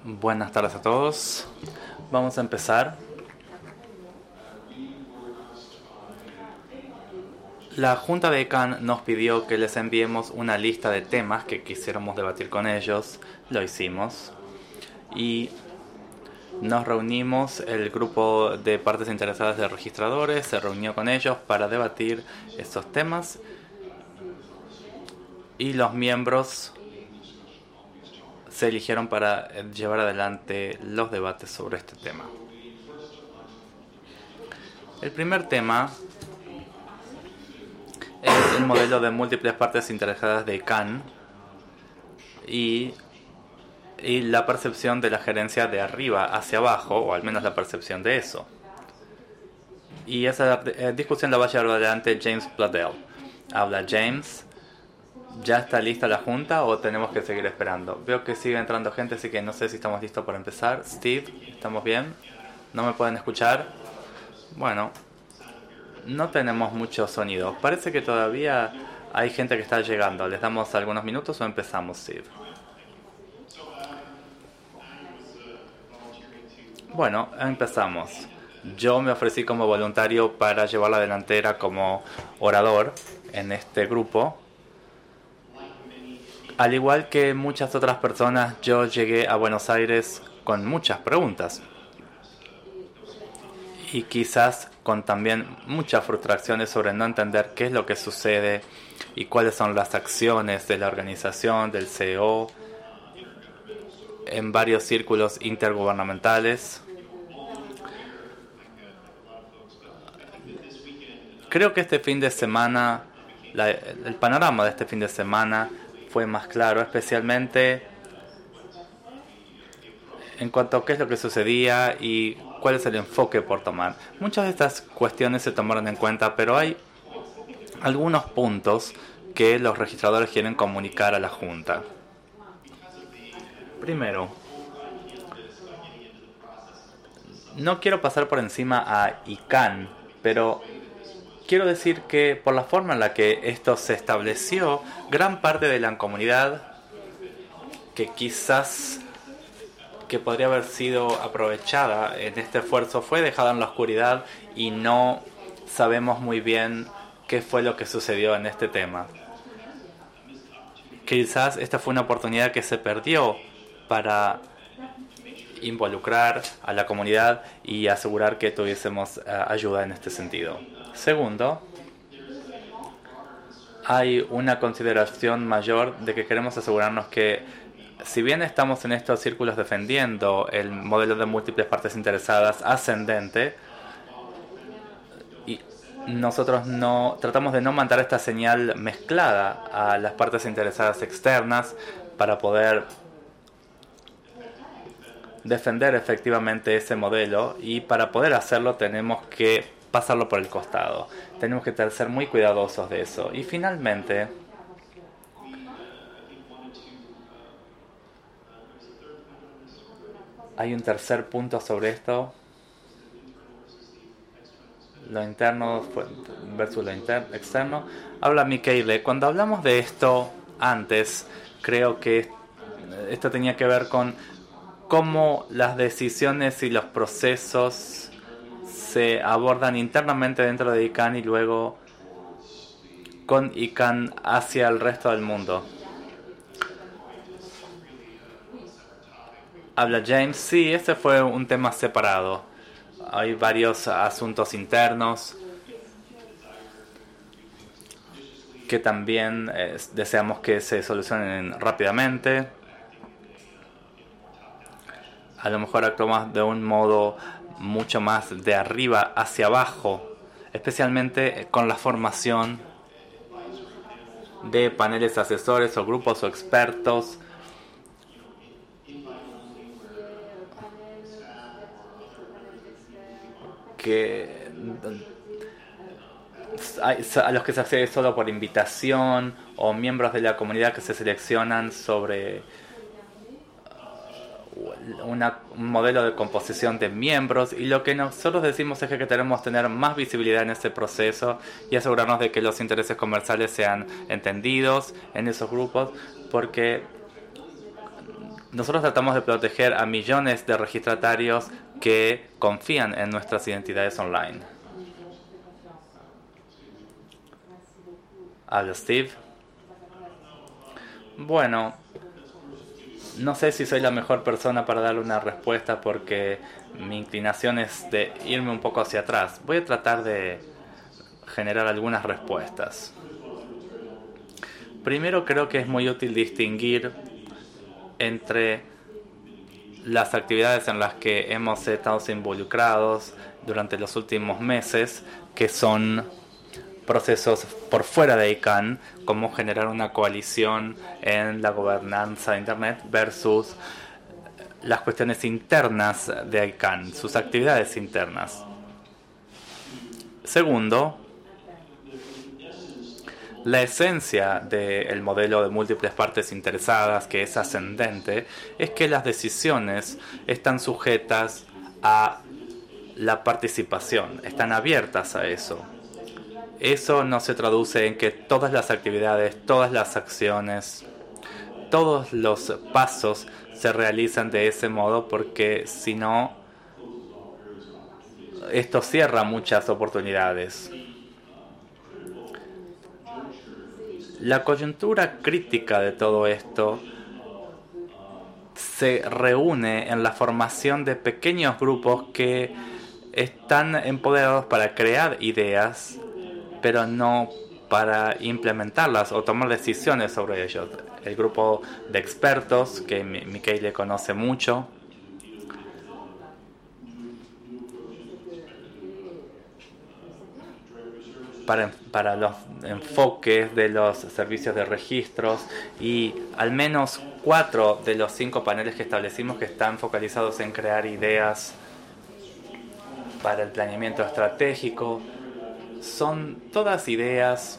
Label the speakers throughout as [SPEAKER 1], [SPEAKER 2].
[SPEAKER 1] Buenas tardes a todos. Vamos a empezar. La Junta de ECAN nos pidió que les enviemos una lista de temas que quisiéramos debatir con ellos. Lo hicimos. Y nos reunimos, el grupo de partes interesadas de registradores se reunió con ellos para debatir estos temas. Y los miembros se eligieron para llevar adelante los debates sobre este tema. El primer tema es el modelo de múltiples partes interesadas de Kahn y la percepción de la gerencia de arriba hacia abajo, o al menos la percepción de eso. Y esa discusión la va a llevar adelante James Pladell. Habla James. ¿Ya está lista la junta o tenemos que seguir esperando? Veo que sigue entrando gente, así que no sé si estamos listos para empezar. Steve, ¿estamos bien? ¿No me pueden escuchar? Bueno, no tenemos mucho sonido. Parece que todavía hay gente que está llegando. ¿Les damos algunos minutos o empezamos, Steve? Bueno, empezamos. Yo me ofrecí como voluntario para llevar la delantera como orador en este grupo. Al igual que muchas otras personas, yo llegué a Buenos Aires con muchas preguntas. Y quizás con también muchas frustraciones sobre no entender qué es lo que sucede y cuáles son las acciones de la organización, del CEO, en varios círculos intergubernamentales. Creo que este fin de semana, el panorama de este fin de semana fue más claro, especialmente en cuanto a qué es lo que sucedía y cuál es el enfoque por tomar. Muchas de estas cuestiones se tomaron en cuenta, pero hay algunos puntos que los registradores quieren comunicar a la Junta. Primero, no quiero pasar por encima a ICANN, pero quiero decir que por la forma en la que esto se estableció, gran parte de la comunidad que quizás que podría haber sido aprovechada en este esfuerzo fue dejada en la oscuridad y no sabemos muy bien qué fue lo que sucedió en este tema. Quizás esta fue una oportunidad que se perdió para involucrar a la comunidad y asegurar que tuviésemos ayuda en este sentido. Segundo, hay una consideración mayor de que queremos asegurarnos que, si bien estamos en estos círculos defendiendo el modelo de múltiples partes interesadas ascendente, y nosotros tratamos de no mandar esta señal mezclada a las partes interesadas externas para poder defender efectivamente ese modelo, y para poder hacerlo tenemos que pasarlo por el costado. Tenemos que ser muy cuidadosos de eso. Y finalmente, hay un tercer punto sobre esto: lo interno versus lo externo. Habla Michele. Cuando hablamos de esto antes, creo que esto tenía que ver con cómo las decisiones y los procesos se abordan internamente dentro de ICANN y luego con ICANN hacia el resto del mundo. Habla James. Sí, este fue un tema separado. Hay varios asuntos internos que también deseamos que se solucionen rápidamente. A lo mejor actuamos de un modo mucho más de arriba hacia abajo, especialmente con la formación de paneles asesores o grupos o expertos a los que se accede solo por invitación, o miembros de la comunidad que se seleccionan sobre un modelo de composición de miembros. Y lo que nosotros decimos es que queremos tener más visibilidad en ese proceso y asegurarnos de que los intereses comerciales sean entendidos en esos grupos, porque Nosotros tratamos de proteger a millones de registratarios que confían en nuestras identidades online. Habla Steve. Bueno, no sé si soy la mejor persona para darle una respuesta porque mi inclinación es de irme un poco hacia atrás. Voy a tratar de generar algunas respuestas. Primero, creo que es muy útil distinguir entre las actividades en las que hemos estado involucrados durante los últimos meses, que son procesos por fuera de ICANN, como generar una coalición en la gobernanza de Internet, versus las cuestiones internas de ICANN, sus actividades internas. Segundo, la esencia del modelo de múltiples partes interesadas, que es ascendente, es que las decisiones están sujetas a la participación, están abiertas a eso. Eso no se traduce en que todas las actividades, todas las acciones, todos los pasos se realizan de ese modo, porque si no, esto cierra muchas oportunidades. La coyuntura crítica de todo esto se reúne en la formación de pequeños grupos que están empoderados para crear ideas, pero no para implementarlas o tomar decisiones sobre ellos. El grupo de expertos, que Michele conoce mucho, para los enfoques de los servicios de registros, y al menos 4 de los 5 paneles que establecimos que están focalizados en crear ideas para el planeamiento estratégico. Son todas ideas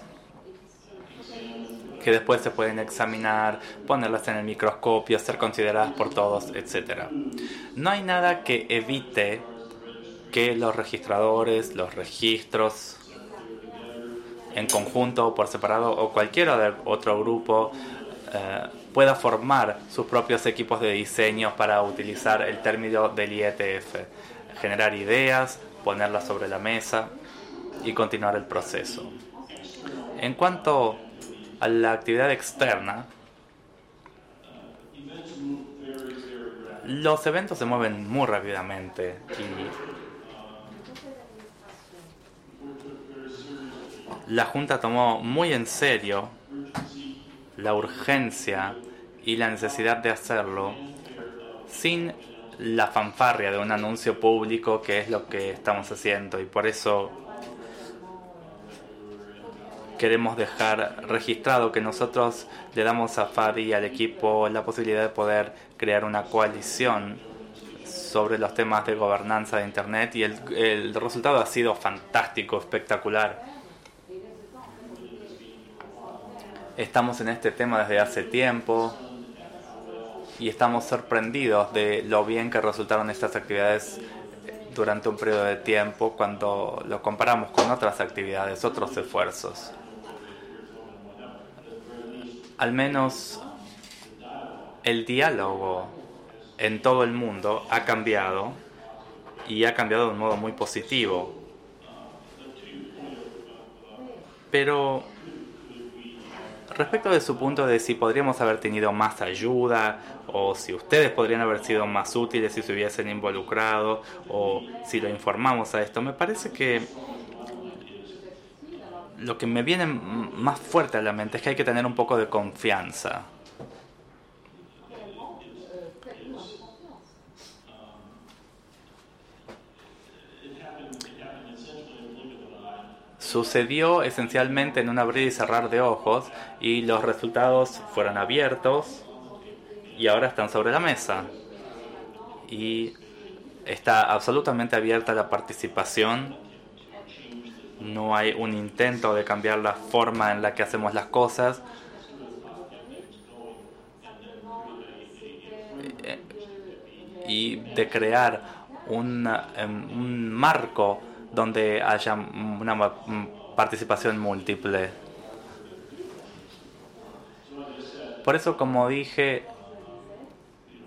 [SPEAKER 1] que después se pueden examinar, ponerlas en el microscopio, ser consideradas por todos, etc. No hay nada que evite que los registradores, los registros, en conjunto o por separado, o cualquier otro grupo, pueda formar sus propios equipos de diseño para utilizar el término del IETF, generar ideas, ponerlas sobre la mesa y continuar el proceso. En cuanto a la actividad externa, los eventos se mueven muy rápidamente y la Junta tomó muy en serio la urgencia y la necesidad de hacerlo sin la fanfarria de un anuncio público, que es lo que estamos haciendo, y por eso queremos dejar registrado que nosotros le damos a Fadi y al equipo la posibilidad de poder crear una coalición sobre los temas de gobernanza de Internet, y el resultado ha sido fantástico, espectacular. Estamos en este tema desde hace tiempo y estamos sorprendidos de lo bien que resultaron estas actividades durante un periodo de tiempo cuando lo comparamos con otras actividades, otros esfuerzos. Al menos el diálogo en todo el mundo ha cambiado, y ha cambiado de un modo muy positivo. Pero respecto de su punto de si podríamos haber tenido más ayuda, o si ustedes podrían haber sido más útiles si se hubiesen involucrado, o si lo informamos a esto, me parece que lo que me viene más fuerte a la mente es que hay que tener un poco de confianza. Sucedió esencialmente en un abrir y cerrar de ojos, y los resultados fueron abiertos y ahora están sobre la mesa. Y está absolutamente abierta la participación. No hay un intento de cambiar la forma en la que hacemos las cosas. Y de crear un marco donde haya una participación múltiple. Por eso, como dije,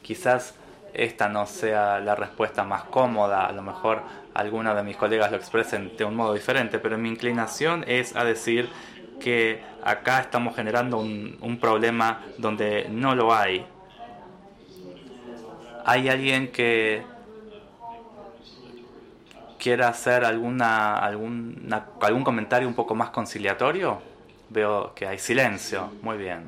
[SPEAKER 1] Quizás esta no sea la respuesta más cómoda, a lo mejor algunos de mis colegas lo expresen de un modo diferente, pero mi inclinación es a decir que acá estamos generando un problema donde no lo hay. ¿Hay alguien que quiera hacer algún comentario un poco más conciliatorio? Veo que hay silencio. Muy bien.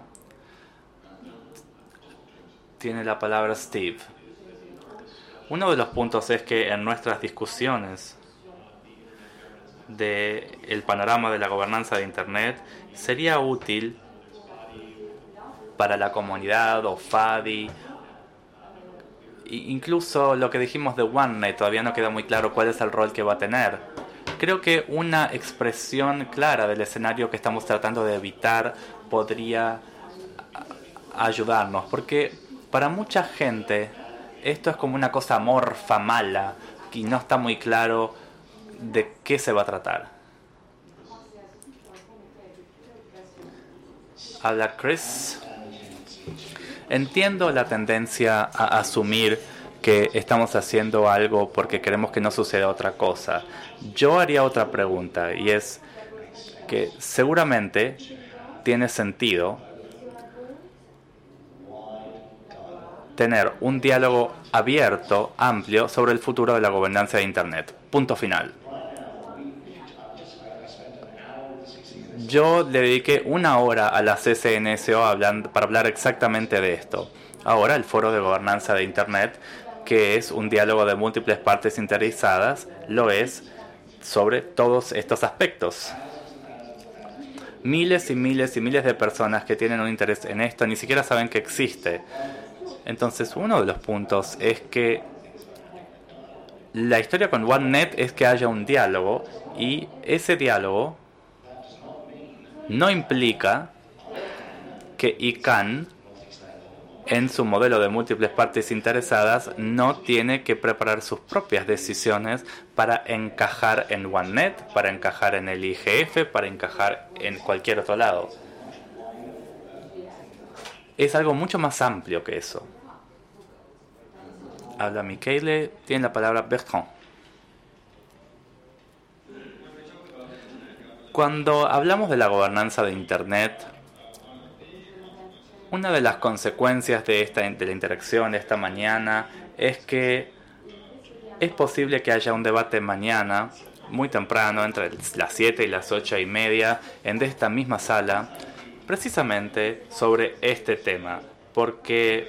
[SPEAKER 1] Tiene la palabra Steve. Uno de los puntos es que en nuestras discusiones del panorama de la gobernanza de Internet sería útil para la comunidad o FADI, incluso lo que dijimos de OneNet, todavía no queda muy claro cuál es el rol que va a tener. Creo que una expresión clara del escenario que estamos tratando de evitar podría ayudarnos, porque para mucha gente esto es como una cosa amorfa, mala, y no está muy claro de qué se va a tratar. Habla Chris. Entiendo la tendencia a asumir que estamos haciendo algo porque queremos que no suceda otra cosa. Yo haría otra pregunta, y es que seguramente tiene sentido tener un diálogo abierto, amplio, sobre el futuro de la gobernanza de Internet. Punto final. Yo le dediqué 1 hora a la CCNSO para hablar exactamente de esto. Ahora el Foro de Gobernanza de Internet, que es un diálogo de múltiples partes interesadas, lo es sobre todos estos aspectos. Miles y miles y miles de personas que tienen un interés en esto ni siquiera saben que existe. Entonces, uno de los puntos es que la historia con OneNet es que haya un diálogo, y ese diálogo no implica que ICANN, en su modelo de múltiples partes interesadas, no tiene que preparar sus propias decisiones para encajar en OneNet, para encajar en el IGF, para encajar en cualquier otro lado. Es algo mucho más amplio que eso. Habla Michele, tiene la palabra Bertrand. Cuando hablamos de la gobernanza de Internet, una de las consecuencias de la interacción de esta mañana es que es posible que haya un debate mañana, muy temprano, entre las 7 y las 8:30, en esta misma sala, precisamente sobre este tema, porque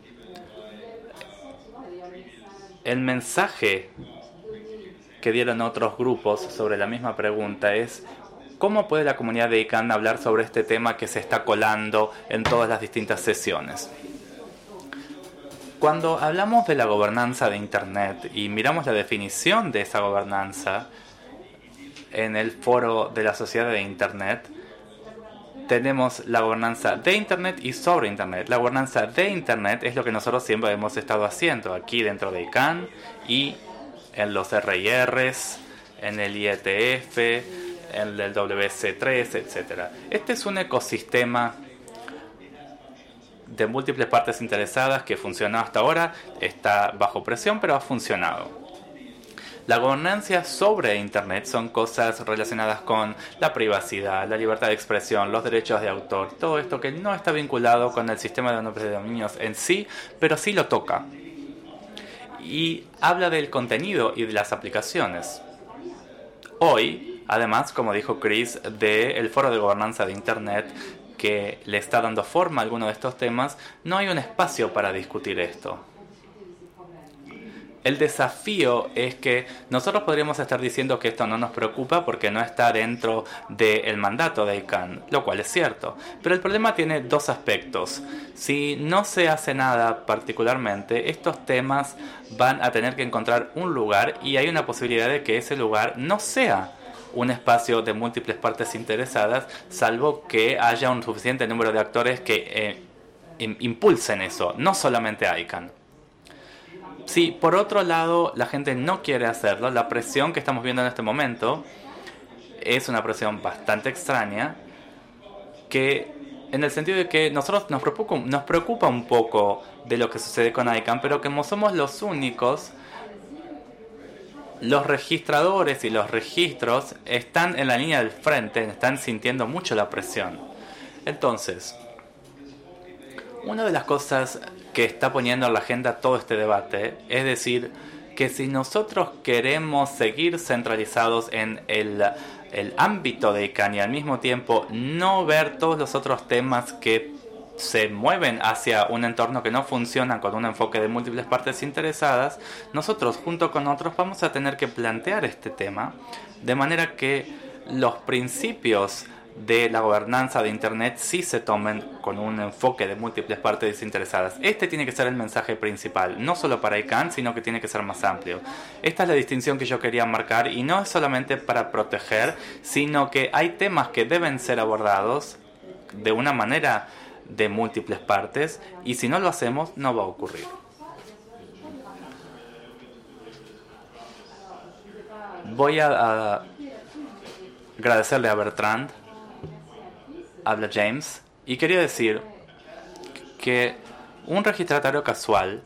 [SPEAKER 1] el mensaje que dieron otros grupos sobre la misma pregunta es: ¿cómo puede la comunidad de ICANN hablar sobre este tema que se está colando en todas las distintas sesiones? Cuando hablamos de la gobernanza de Internet y miramos la definición de esa gobernanza en el foro de la sociedad de Internet, tenemos la gobernanza de Internet y sobre Internet. La gobernanza de Internet es lo que nosotros siempre hemos estado haciendo aquí dentro de ICANN y en los RIRs, en el IETF, en el WC3, etc. Este es un ecosistema de múltiples partes interesadas que funcionó hasta ahora, está bajo presión, pero ha funcionado. La gobernanza sobre Internet son cosas relacionadas con la privacidad, la libertad de expresión, los derechos de autor, todo esto que no está vinculado con el sistema de nombres de dominios en sí, pero sí lo toca. Y habla del contenido y de las aplicaciones. Hoy, además, como dijo Chris, del foro de gobernanza de Internet, que le está dando forma a alguno de estos temas, no hay un espacio para discutir esto. El desafío es que nosotros podríamos estar diciendo que esto no nos preocupa porque no está dentro del mandato de ICANN, lo cual es cierto. Pero el problema tiene dos aspectos. Si no se hace nada particularmente, estos temas van a tener que encontrar un lugar, y hay una posibilidad de que ese lugar no sea un espacio de múltiples partes interesadas, salvo que haya un suficiente número de actores que impulsen eso, no solamente ICANN. Si por otro lado la gente no quiere hacerlo, la presión que estamos viendo en este momento es una presión bastante extraña, que en el sentido de que nosotros nos preocupa un poco de lo que sucede con ICANN, pero como somos los únicos, los registradores y los registros están en la línea del frente, están sintiendo mucho la presión. Entonces, una de las cosas que está poniendo en la agenda todo este debate es decir que si nosotros queremos seguir centralizados en el ámbito de ICANN y al mismo tiempo no ver todos los otros temas que se mueven hacia un entorno que no funciona con un enfoque de múltiples partes interesadas, nosotros junto con otros vamos a tener que plantear este tema de manera que los principios de la gobernanza de Internet sí se tomen con un enfoque de múltiples partes interesadas. Este tiene que ser el mensaje principal, no solo para ICANN, sino que tiene que ser más amplio. Esta es la distinción que yo quería marcar y no es solamente para proteger, sino que hay temas que deben ser abordados de una manera de múltiples partes y si no lo hacemos no va a ocurrir. Voy a agradecerle a Bertrand, habla James, y quería decir que un registratario casual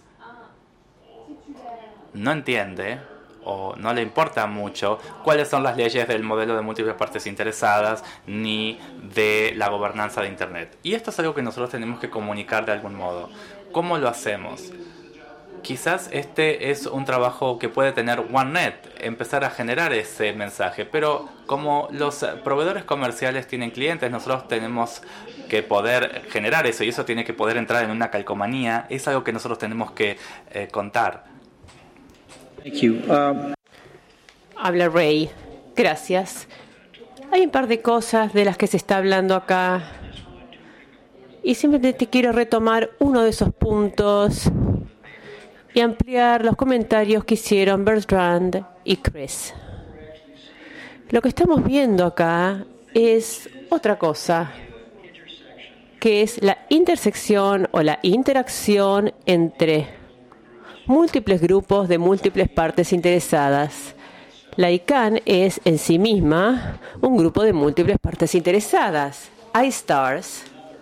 [SPEAKER 1] no entiende o no le importa mucho cuáles son las leyes del modelo de múltiples partes interesadas ni de la gobernanza de Internet. Y esto es algo que nosotros tenemos que comunicar de algún modo. ¿Cómo lo hacemos? Quizás este es un trabajo que puede tener OneNet, empezar a generar ese mensaje, pero como los proveedores comerciales tienen clientes, nosotros tenemos que poder generar eso y eso tiene que poder entrar en una calcomanía, es algo que nosotros tenemos que contar.
[SPEAKER 2] Thank you.
[SPEAKER 3] Habla Ray. Gracias. Hay un par de cosas de las que se está hablando acá y simplemente quiero retomar uno de esos puntos y ampliar los comentarios que hicieron Bertrand y Chris. Lo que estamos viendo acá es otra cosa, que es la intersección o la interacción entre múltiples grupos de múltiples partes interesadas. La ICANN es en sí misma un grupo de múltiples partes interesadas. iStars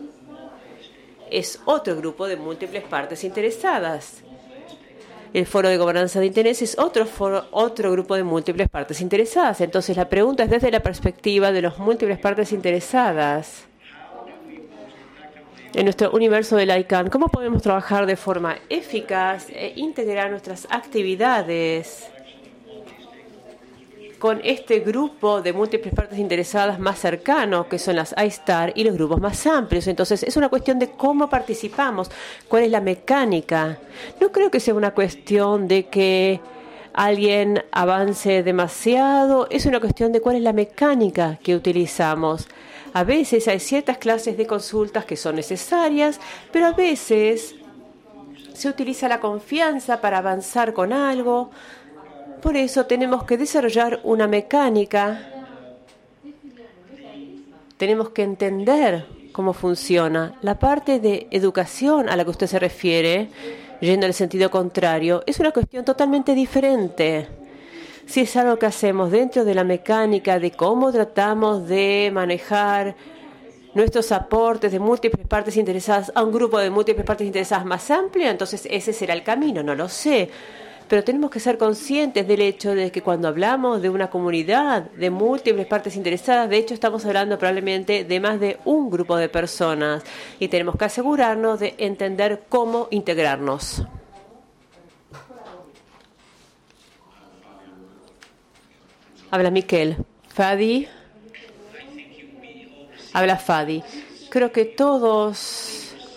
[SPEAKER 3] es otro grupo de múltiples partes interesadas. El Foro de Gobernanza de Internet es otro grupo de múltiples partes interesadas. Entonces, la pregunta es desde la perspectiva de las múltiples partes interesadas. En nuestro universo del ICANN, ¿cómo podemos trabajar de forma eficaz e integrar nuestras actividades con este grupo de múltiples partes interesadas más cercanos, que son las iStar, y los grupos más amplios? Entonces, es una cuestión de cómo participamos, cuál es la mecánica. No creo que sea una cuestión de que alguien avance demasiado, es una cuestión de cuál es la mecánica que utilizamos. A veces hay ciertas clases de consultas que son necesarias, pero a veces se utiliza la confianza para avanzar con algo. Por eso tenemos que desarrollar una mecánica. Tenemos que entender cómo funciona. La parte de educación a la que usted se refiere, yendo en el sentido contrario, es una cuestión totalmente diferente. Si es algo que hacemos dentro de la mecánica de cómo tratamos de manejar nuestros aportes de múltiples partes interesadas a un grupo de múltiples partes interesadas más amplio, entonces ese será el camino, no lo sé. Pero tenemos que ser conscientes del hecho de que cuando hablamos de una comunidad de múltiples partes interesadas, de hecho estamos hablando probablemente de más de un grupo de personas y tenemos que asegurarnos de entender cómo integrarnos. Habla Miquel. Fadi. Habla Fadi. Creo que todos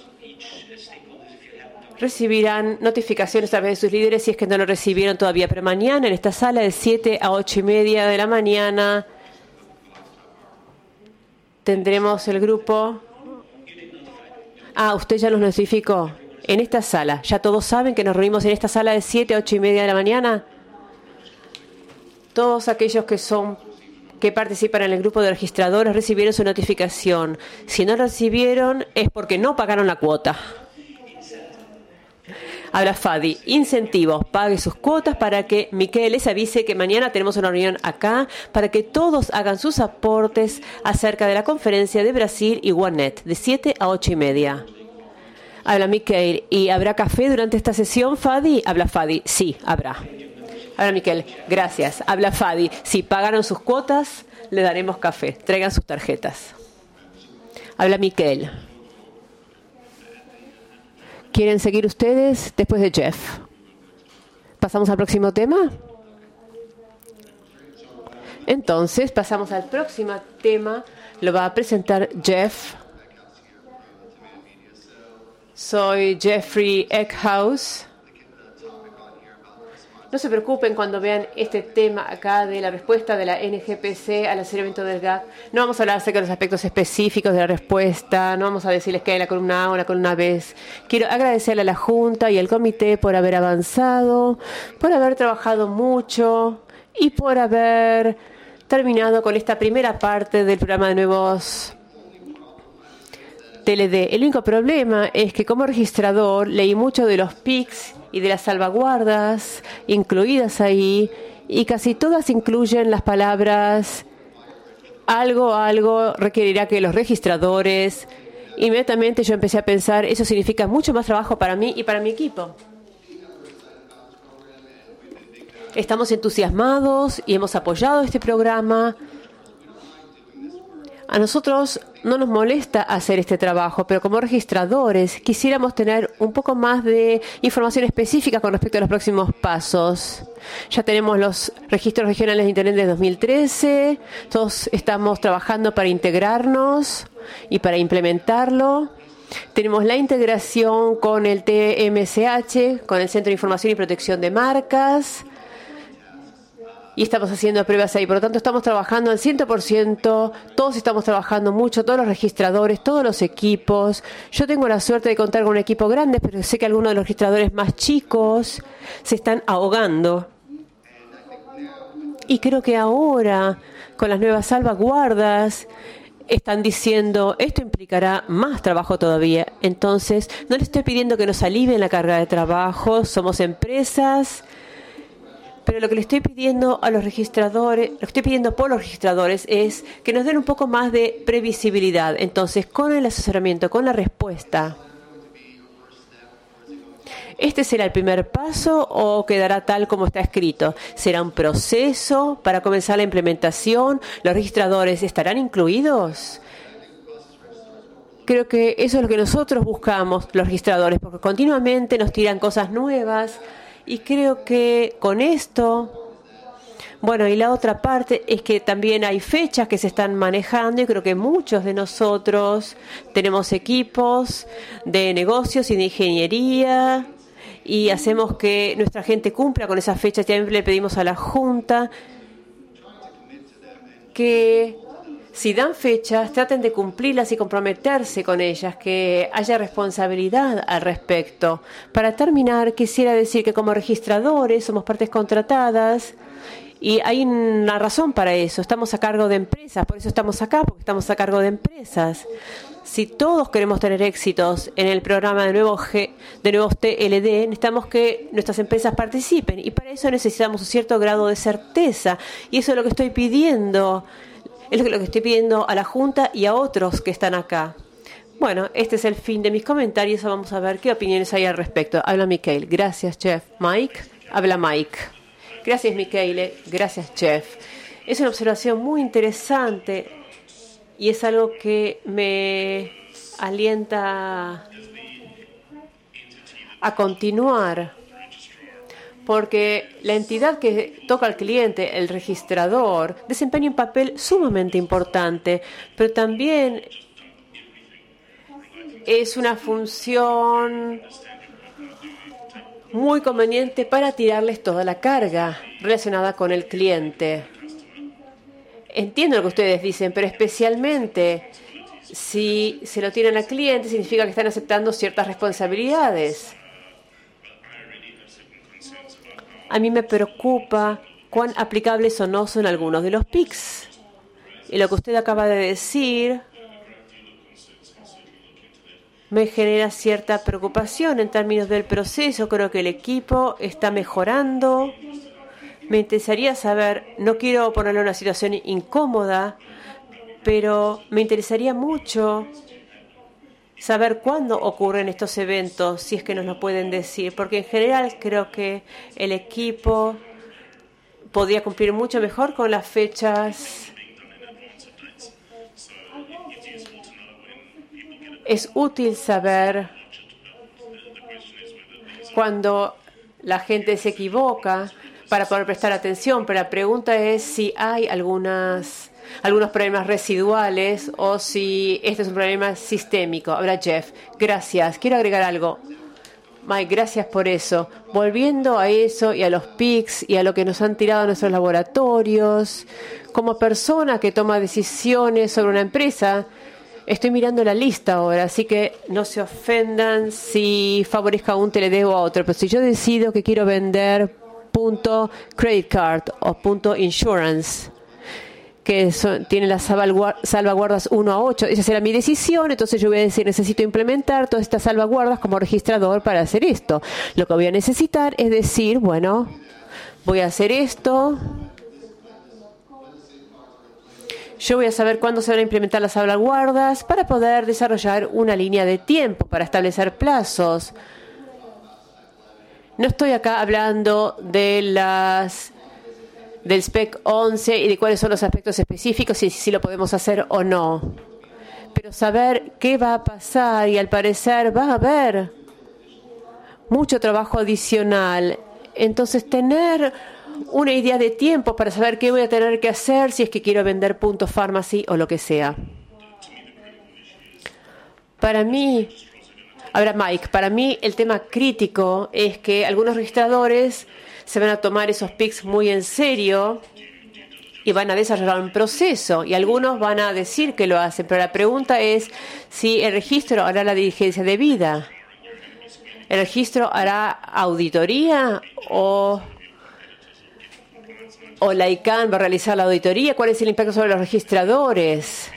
[SPEAKER 3] recibirán notificaciones a través de sus líderes si es que no lo recibieron todavía. Pero mañana en esta sala de 7 a 8:30 de la mañana tendremos el grupo. Usted ya nos notificó. En esta sala. ¿Ya todos saben que nos reunimos en esta sala de 7 a 8:30 de la mañana? Todos aquellos que participan en el grupo de registradores recibieron su notificación. Si no recibieron es porque no pagaron la cuota. Habla Fadi. Incentivos. Pague sus cuotas para que Miquel les avise que mañana tenemos una reunión acá para que todos hagan sus aportes acerca de la conferencia de Brasil y OneNet de 7 a 8:30. Habla Michael. ¿Y habrá café durante esta sesión, Fadi? Habla Fadi. Sí, habrá. Habla Michael. Gracias. Habla Fadi. Si pagaron sus cuotas, le daremos café. Traigan sus tarjetas. Habla Michael. ¿Quieren seguir ustedes después de Jeff? ¿Pasamos al próximo tema? Entonces, pasamos al próximo tema. Lo va a presentar Jeff. Soy Jeffrey Eckhouse. No se preocupen cuando vean este tema acá de la respuesta de la NGPC al asesoramiento del GAC. No vamos a hablar acerca de los aspectos específicos de la respuesta. No vamos a decirles que hay la columna A o la columna B. Quiero agradecerle a la Junta y al Comité por haber avanzado, por haber trabajado mucho y por haber terminado con esta primera parte del programa de nuevos TLD. El único problema es que como registrador leí mucho de los PICs y de las salvaguardas incluidas ahí, y casi todas incluyen las palabras algo requerirá que los registradores. Inmediatamente yo empecé a pensar, eso significa mucho más trabajo para mí y para mi equipo. Estamos entusiasmados y hemos apoyado este programa. A nosotros no nos molesta hacer este trabajo, pero como registradores quisiéramos tener un poco más de información específica con respecto a los próximos pasos. Ya tenemos los registros regionales de Internet de 2013, todos estamos trabajando para integrarnos y para implementarlo. Tenemos la integración con el TMCH, con el Centro de Información y Protección de Marcas. Y estamos haciendo pruebas ahí. Por lo tanto, estamos trabajando al 100%. Todos estamos trabajando mucho, todos los registradores, todos los equipos. Yo tengo la suerte de contar con un equipo grande, pero sé que algunos de los registradores más chicos se están ahogando. Y creo que ahora, con las nuevas salvaguardas, están diciendo, esto implicará más trabajo todavía. Entonces, no les estoy pidiendo que nos alivien la carga de trabajo. Somos empresas. Pero lo que le estoy pidiendo a los registradores, lo que estoy pidiendo por los registradores es que nos den un poco más de previsibilidad. Entonces, con el asesoramiento, con la respuesta, ¿este será el primer paso o quedará tal como está escrito? ¿Será un proceso para comenzar la implementación? ¿Los registradores estarán incluidos? Creo que eso es lo que nosotros buscamos, los registradores, porque continuamente nos tiran cosas nuevas. Y creo que con esto, bueno, y la otra parte es que también hay fechas que se están manejando y creo que muchos de nosotros tenemos equipos de negocios y de ingeniería y hacemos que nuestra gente cumpla con esas fechas. También le pedimos a la Junta que si dan fechas, traten de cumplirlas y comprometerse con ellas, que haya responsabilidad al respecto. Para terminar, quisiera decir que como registradores somos partes contratadas y hay una razón para eso. Estamos a cargo de empresas, por eso estamos acá, porque estamos a cargo de empresas. Si todos queremos tener éxitos en el programa de nuevos TLD, necesitamos que nuestras empresas participen y para eso necesitamos un cierto grado de certeza y eso es lo que estoy pidiendo. Es lo que estoy pidiendo a la Junta y a otros que están acá. Bueno, este es el fin de mis comentarios. Vamos a ver qué opiniones hay al respecto. Habla Michael. Gracias, Jeff. Mike. Habla Mike. Gracias, Michael. Gracias, Jeff. Es una observación muy interesante y es algo que me alienta a continuar. Porque la entidad que toca al cliente, el registrador, desempeña un papel sumamente importante, pero también es una función muy conveniente para tirarles toda la carga relacionada con el cliente. Entiendo lo que ustedes dicen, pero especialmente si se lo tiran al cliente, significa que están aceptando ciertas responsabilidades. A mí me preocupa cuán aplicables o no son algunos de los PICs. Y lo que usted acaba de decir me genera cierta preocupación en términos del proceso. Creo que el equipo está mejorando. Me interesaría saber, no quiero ponerlo en una situación incómoda, pero me interesaría mucho saber cuándo ocurren estos eventos, si es que nos lo pueden decir, porque en general creo que el equipo podría cumplir mucho mejor con las fechas. Es útil saber cuando la gente se equivoca para poder prestar atención, pero la pregunta es si hay algunos problemas residuales o si este es un problema sistémico. Ahora Jeff, gracias. Quiero agregar algo. Mike, gracias por eso. Volviendo a eso y a los PICs y a lo que nos han tirado a nuestros laboratorios, como persona que toma decisiones sobre una empresa, estoy mirando la lista ahora, así que no se ofendan si favorezca a un TLD o a otro, pero si yo decido que quiero vender punto credit card o punto insurance, que tiene las salvaguardas 1 a 8. Esa será mi decisión, entonces yo voy a decir, necesito implementar todas estas salvaguardas como registrador para hacer esto. Lo que voy a necesitar es decir, bueno, voy a hacer esto. Yo voy a saber cuándo se van a implementar las salvaguardas para poder desarrollar una línea de tiempo, para establecer plazos. No estoy acá hablando del SPEC 11 y de cuáles son los aspectos específicos y si lo podemos hacer o no. Pero saber qué va a pasar, y al parecer va a haber mucho trabajo adicional. Entonces, tener una idea de tiempo para saber qué voy a tener que hacer si es que quiero vender punto pharmacy o lo que sea. Para mí, ahora Mike, para mí el tema crítico es que algunos registradores se van a tomar esos PICs muy en serio y van a desarrollar un proceso, y algunos van a decir que lo hacen, pero la pregunta es si el registro hará la diligencia debida. ¿El registro hará auditoría o la ICANN va a realizar la auditoría? ¿Cuál es el impacto sobre los registradores?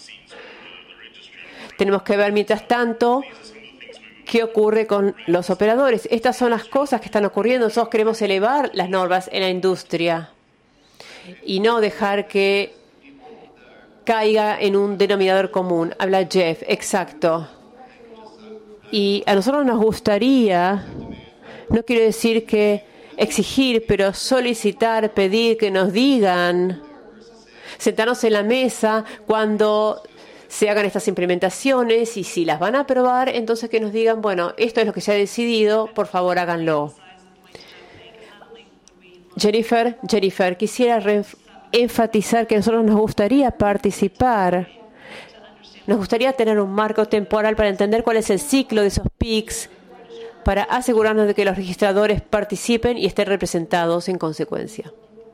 [SPEAKER 3] Tenemos que ver, mientras tanto, qué ocurre con los operadores. Estas son las cosas que están ocurriendo. Nosotros queremos elevar las normas en la industria y no dejar que caiga en un denominador común. Habla Jeff, exacto. Y a nosotros nos gustaría, no quiero decir que exigir, pero solicitar, pedir que nos digan, sentarnos en la mesa cuando se hagan estas implementaciones, y si las van a aprobar, entonces que nos digan, bueno, esto es lo que se ha decidido, por favor háganlo. Jennifer, quisiera enfatizar que a nosotros nos gustaría participar. Nos gustaría tener un marco temporal para entender cuál es el ciclo de esos PICs, para asegurarnos de que los registradores participen y estén representados en consecuencia.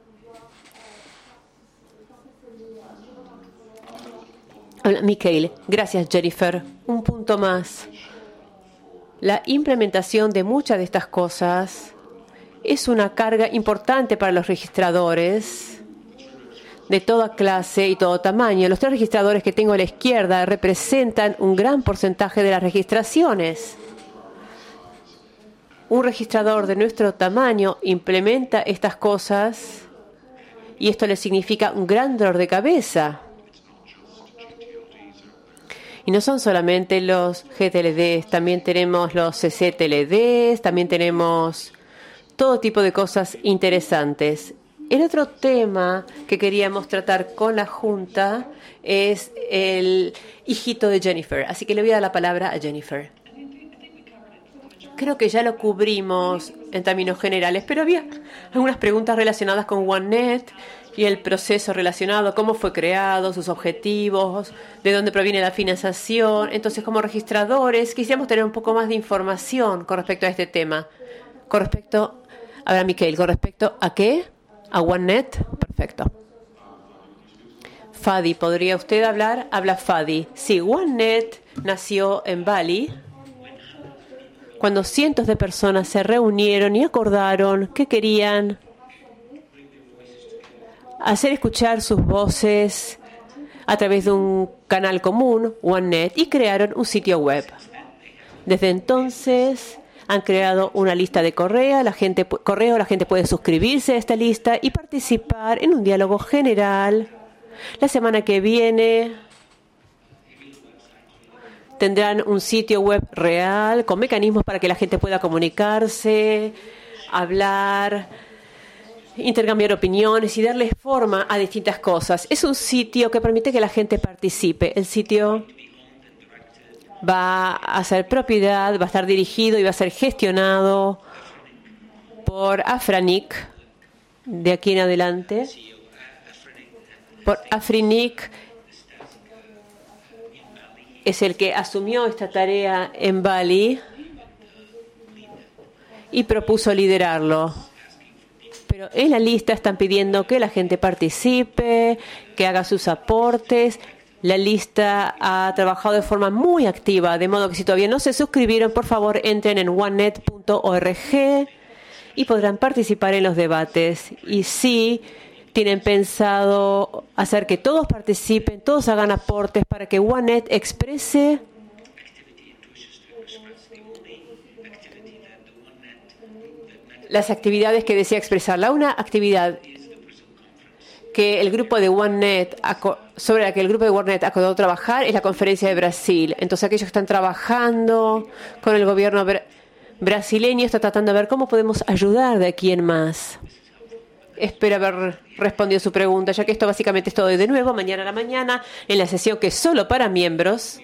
[SPEAKER 3] Hola, Mikhail. Gracias, Jennifer. Un punto más. La implementación de muchas de estas cosas es una carga importante para los registradores de toda clase y todo tamaño. Los 3 registradores que tengo a la izquierda representan un gran porcentaje de las registraciones. Un registrador de nuestro tamaño implementa estas cosas y esto le significa un gran dolor de cabeza. Y no son solamente los GTLDs, también tenemos los CCTLDs, también tenemos todo tipo de cosas interesantes. El otro tema que queríamos tratar con la Junta es el hijito de Jennifer, así que le voy a dar la palabra a Jennifer. Creo que ya lo cubrimos en términos generales, pero había algunas preguntas relacionadas con OneNet y el proceso relacionado, cómo fue creado, sus objetivos, de dónde proviene la financiación. Entonces, como registradores, quisiéramos tener un poco más de información con respecto a este tema. Con respecto, a ver, Mikhail, ¿con respecto a qué? ¿A OneNet? Perfecto. Fadi, ¿podría usted hablar? Habla Fadi. Sí, OneNet nació en Bali, cuando cientos de personas se reunieron y acordaron que querían hacer escuchar sus voces a través de un canal común, OneNet, y crearon un sitio web. Desde entonces han creado una lista de correo, la gente puede suscribirse a esta lista y participar en un diálogo general. La semana que viene tendrán un sitio web real con mecanismos para que la gente pueda comunicarse, hablar, intercambiar opiniones y darle forma a distintas cosas. Es un sitio que permite que la gente participe. El sitio va a ser propiedad, va a estar dirigido y va a ser gestionado por Afrinic de aquí en adelante. Por Afrinic es el que asumió esta tarea en Bali y propuso liderarlo. Pero en la lista están pidiendo que la gente participe, que haga sus aportes. La lista ha trabajado de forma muy activa, de modo que si todavía no se suscribieron, por favor entren en onenet.org y podrán participar en los debates. Y si tienen pensado hacer que todos participen, todos hagan aportes para que OneNet exprese las actividades que desea expresarla. Una actividad que el grupo de OneNet, sobre la que el grupo de OneNet acordó trabajar, es la conferencia de Brasil. Entonces aquellos que están trabajando con el gobierno brasileño están tratando de ver cómo podemos ayudar de aquí en más. Espero haber respondido su pregunta, ya que esto básicamente es todo. Y de nuevo, mañana a la mañana, en la sesión que es solo para miembros,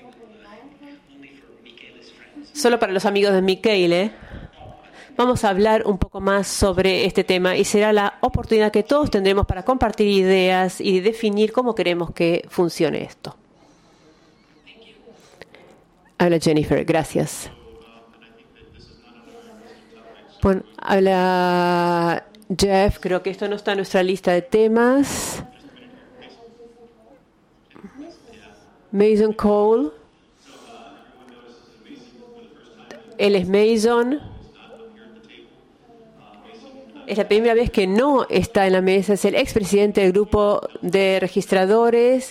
[SPEAKER 3] solo para los amigos de Michele, vamos a hablar un poco más sobre este tema y será la oportunidad que todos tendremos para compartir ideas y definir cómo queremos que funcione esto. Habla Jennifer, gracias. Bueno, habla Jeff, creo que esto no está en nuestra lista de temas. Mason Cole. Él es Mason. Es la primera vez que no está en la mesa. Es el expresidente del grupo de registradores.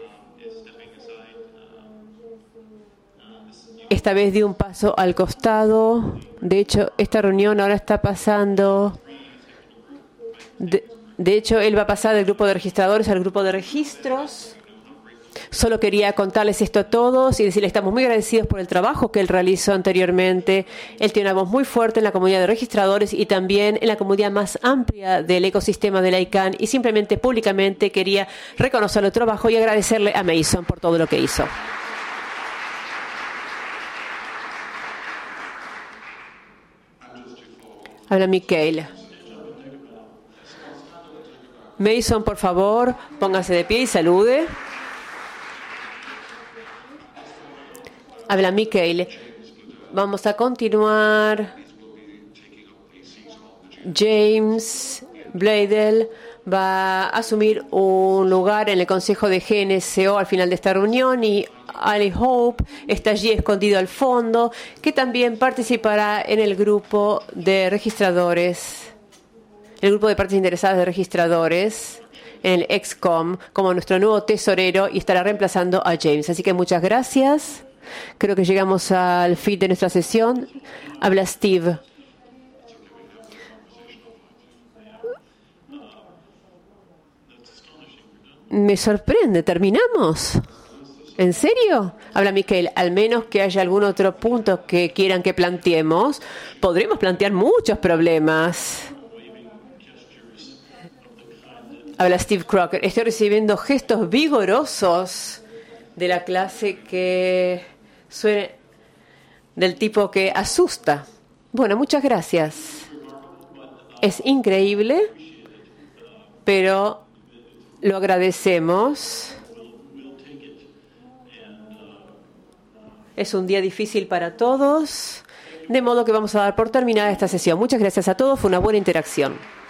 [SPEAKER 3] Esta vez dio un paso al costado. De hecho, esta reunión ahora está pasando. De hecho, él va a pasar del grupo de registradores al grupo de registros. Solo quería contarles esto a todos y decirles que estamos muy agradecidos por el trabajo que él realizó anteriormente. Él tiene una voz muy fuerte en la comunidad de registradores y también en la comunidad más amplia del ecosistema de la ICANN. Y simplemente públicamente quería reconocer el trabajo y agradecerle a Mason por todo lo que hizo. Habla Michele. Mason, por favor, póngase de pie y salude. Habla Michele. Vamos a continuar. James Bladel va a asumir un lugar en el Consejo de GNCO al final de esta reunión y Ali Hope está allí escondido al fondo, que también participará en el grupo de registradores, el grupo de partes interesadas de registradores, en el EXCOM, como nuestro nuevo tesorero y estará reemplazando a James. Así que muchas gracias. Creo que llegamos al fin de nuestra sesión. Habla Steve. Me sorprende. ¿Terminamos? ¿En serio? Habla Michele. Al menos que haya algún otro punto que quieran que planteemos, podremos plantear muchos problemas. Habla Steve Crocker. Estoy recibiendo gestos vigorosos de la clase que suene del tipo que asusta. Bueno, muchas gracias. Es increíble, pero lo agradecemos. Es un día difícil para todos, de modo que vamos a dar por terminada esta sesión. Muchas gracias a todos, fue una buena interacción.